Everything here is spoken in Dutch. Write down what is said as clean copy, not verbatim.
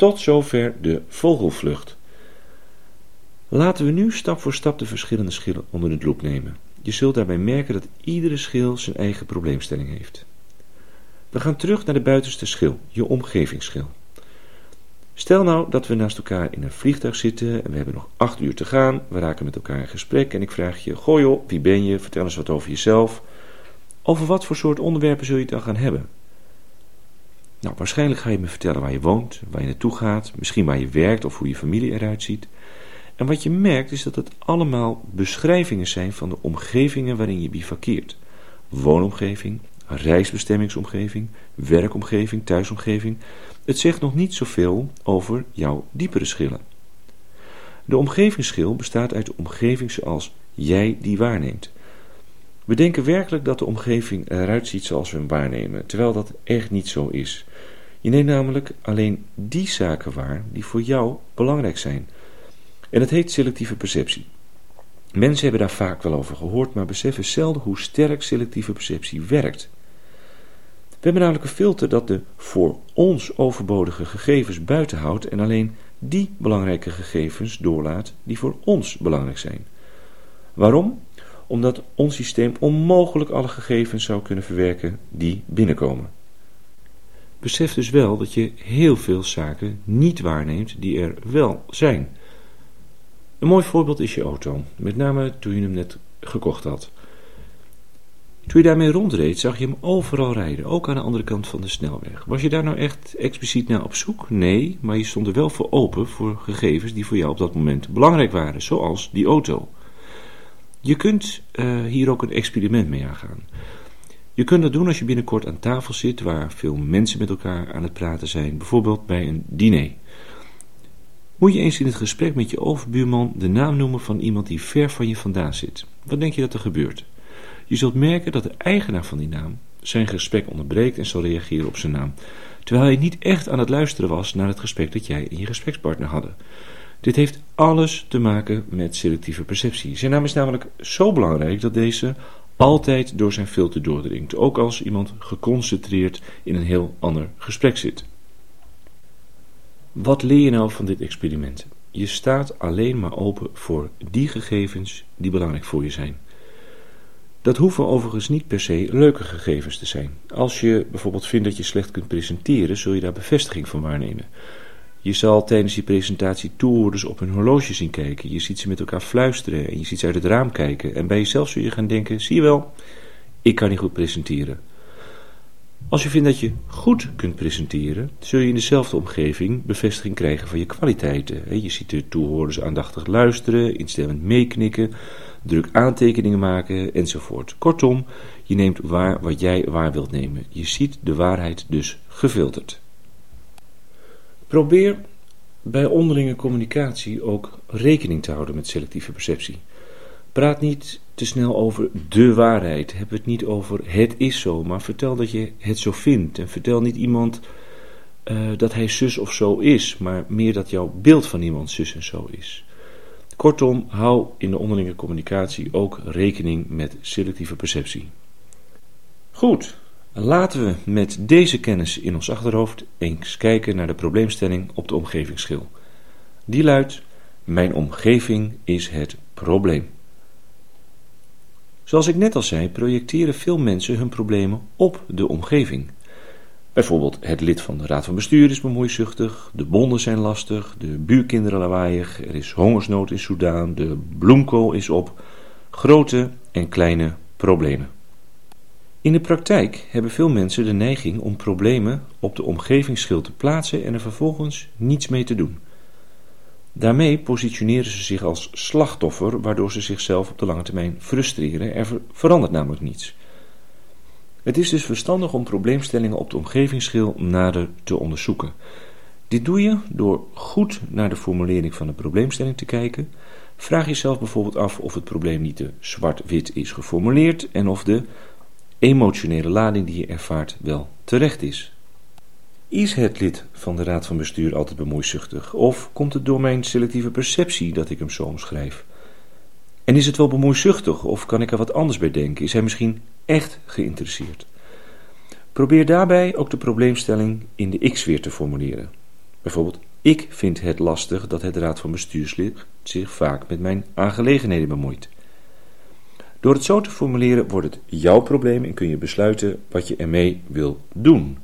Tot zover de vogelvlucht. Laten we nu stap voor stap de verschillende schillen onder de loep nemen. Je zult daarbij merken dat iedere schil zijn eigen probleemstelling heeft. We gaan terug naar de buitenste schil, je omgevingsschil. Stel nou dat we naast elkaar in een vliegtuig zitten en we hebben nog 8 uur te gaan. We raken met elkaar in gesprek en ik vraag je, goh joh, wie ben je? Vertel eens wat over jezelf. Over wat voor soort onderwerpen zul je het dan gaan hebben? Nou, waarschijnlijk ga je me vertellen waar je woont, waar je naartoe gaat, misschien waar je werkt of hoe je familie eruit ziet. En wat je merkt is dat het allemaal beschrijvingen zijn van de omgevingen waarin je bivakkeert. Woonomgeving, reisbestemmingsomgeving, werkomgeving, thuisomgeving. Het zegt nog niet zoveel over jouw diepere schillen. De omgevingsschil bestaat uit de omgeving zoals jij die waarneemt. We denken werkelijk dat de omgeving eruit ziet zoals we hem waarnemen, terwijl dat echt niet zo is. Je neemt namelijk alleen die zaken waar die voor jou belangrijk zijn. En het heet selectieve perceptie. Mensen hebben daar vaak wel over gehoord, maar beseffen zelden hoe sterk selectieve perceptie werkt. We hebben namelijk een filter dat de voor ons overbodige gegevens buiten houdt en alleen die belangrijke gegevens doorlaat die voor ons belangrijk zijn. Waarom? Omdat ons systeem onmogelijk alle gegevens zou kunnen verwerken die binnenkomen. Besef dus wel dat je heel veel zaken niet waarneemt die er wel zijn. Een mooi voorbeeld is je auto, met name toen je hem net gekocht had. Toen je daarmee rondreed, zag je hem overal rijden, ook aan de andere kant van de snelweg. Was je daar nou echt expliciet naar op zoek? Nee, maar je stond er wel voor open voor gegevens die voor jou op dat moment belangrijk waren, zoals die auto. Je kunt hier ook een experiment mee aangaan. Je kunt dat doen als je binnenkort aan tafel zit waar veel mensen met elkaar aan het praten zijn, bijvoorbeeld bij een diner. Moet je eens in het gesprek met je overbuurman de naam noemen van iemand die ver van je vandaan zit. Wat denk je dat er gebeurt? Je zult merken dat de eigenaar van die naam zijn gesprek onderbreekt en zal reageren op zijn naam, terwijl hij niet echt aan het luisteren was naar het gesprek dat jij en je gesprekspartner hadden. Dit heeft alles te maken met selectieve perceptie. Zijn naam is namelijk zo belangrijk dat deze altijd door zijn filter doordringt, ook als iemand geconcentreerd in een heel ander gesprek zit. Wat leer je nou van dit experiment? Je staat alleen maar open voor die gegevens die belangrijk voor je zijn. Dat hoeven overigens niet per se leuke gegevens te zijn. Als je bijvoorbeeld vindt dat je slecht kunt presenteren, zul je daar bevestiging van waarnemen. Je zal tijdens die presentatie toehoorders op hun horloge zien kijken. Je ziet ze met elkaar fluisteren en je ziet ze uit het raam kijken. En bij jezelf zul je gaan denken, zie je wel, ik kan niet goed presenteren. Als je vindt dat je goed kunt presenteren, zul je in dezelfde omgeving bevestiging krijgen van je kwaliteiten. Je ziet de toehoorders aandachtig luisteren, instemmend meeknikken, druk aantekeningen maken enzovoort. Kortom, je neemt waar wat jij waar wilt nemen. Je ziet de waarheid dus gefilterd. Probeer bij onderlinge communicatie ook rekening te houden met selectieve perceptie. Praat niet te snel over de waarheid. Heb het niet over het is zo, maar vertel dat je het zo vindt. En vertel niet iemand dat hij zus of zo is, maar meer dat jouw beeld van iemand zus en zo is. Kortom, hou in de onderlinge communicatie ook rekening met selectieve perceptie. Goed, laten we met deze kennis in ons achterhoofd eens kijken naar de probleemstelling op de omgevingsschil. Die luidt, mijn omgeving is het probleem. Zoals ik net al zei, projecteren veel mensen hun problemen op de omgeving. Bijvoorbeeld het lid van de raad van bestuur is bemoeizuchtig, de bonden zijn lastig, de buurkinderen lawaaiig, er is hongersnood in Soudaan, de bloemkool is op, grote en kleine problemen. In de praktijk hebben veel mensen de neiging om problemen op de omgevingsschil te plaatsen en er vervolgens niets mee te doen. Daarmee positioneren ze zich als slachtoffer, waardoor ze zichzelf op de lange termijn frustreren. Er verandert namelijk niets. Het is dus verstandig om probleemstellingen op de omgevingsschil nader te onderzoeken. Dit doe je door goed naar de formulering van de probleemstelling te kijken. Vraag jezelf bijvoorbeeld af of het probleem niet te zwart-wit is geformuleerd en of de emotionele lading die je ervaart wel terecht is. Is het lid van de raad van bestuur altijd bemoeizuchtig? Of komt het door mijn selectieve perceptie dat ik hem zo omschrijf? En is het wel bemoeizuchtig of kan ik er wat anders bij denken? Is hij misschien echt geïnteresseerd? Probeer daarbij ook de probleemstelling in de X weer te formuleren. Bijvoorbeeld, ik vind het lastig dat het raad van bestuurslid zich vaak met mijn aangelegenheden bemoeit. Door het zo te formuleren wordt het jouw probleem en kun je besluiten wat je ermee wil doen.